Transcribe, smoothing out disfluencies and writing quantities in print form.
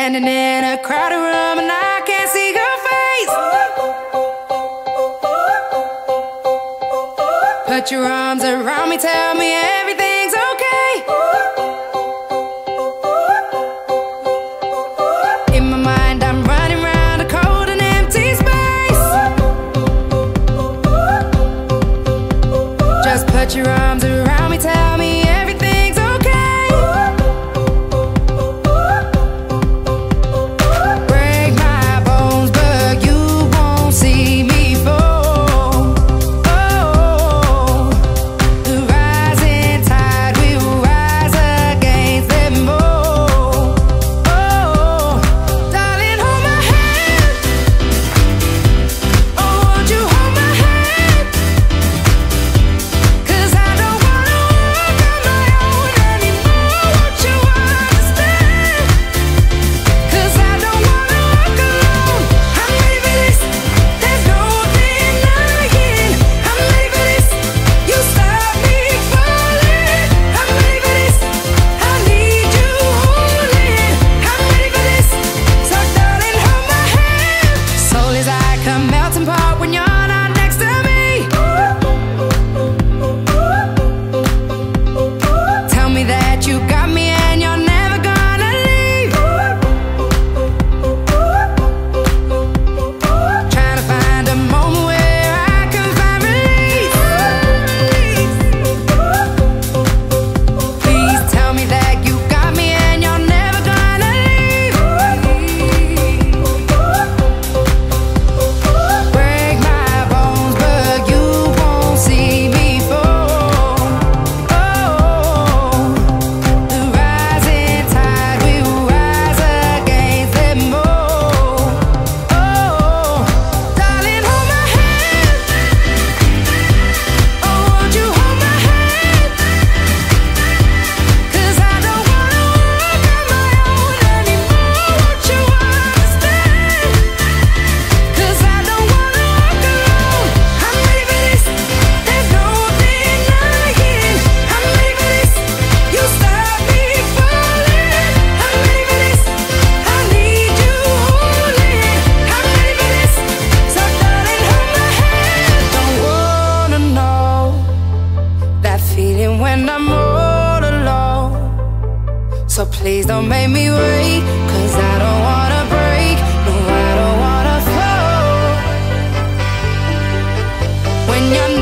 standing in a crowded room and I can't see your face. Put your arms around me, tell me everything's okay. In my mind I'm running round a cold and empty space. Just put your arms around me, tell me everything's okay. Break my bones, but you won't see me fall. Oh, the rising tide will rise against them all. Oh, darling, hold my hand. Oh, won't you hold my hand? 'Cause I don't wanna walk on my own anymore. Won't you understand? 'Cause I don't wanna walk alone. I'm ready for this. There's no denying. I'm ready for this. You stop me falling. I'm ready for this. I need you holding. I'm ready for this. So darling, hold my hand. Soul is like a melting pot when you're not next to me. Tell me that you got me and you're never gonna leave. Trying to find a moment where I can find release. Please tell me that you got me and you're never gonna leave. Break my bones, but you won't see me fall. Oh, the rising tide will rise against them all. Oh, darling, hold my hand. Oh, won't you hold my hand? 'Cause I don't wanna walk on my own anymore. Won't you understand? 'Cause I don't wanna walk alone. I'm ready for this. There's no denying. I'm ready for this. You stop me falling. I'm ready for this. I need you holding. I'm ready for this. So darling, hold my hand. Don't wanna know that feeling when I'm all alone. So please don't make me wait, 'cause I don't wanna break. No, I don't wanna fall when you're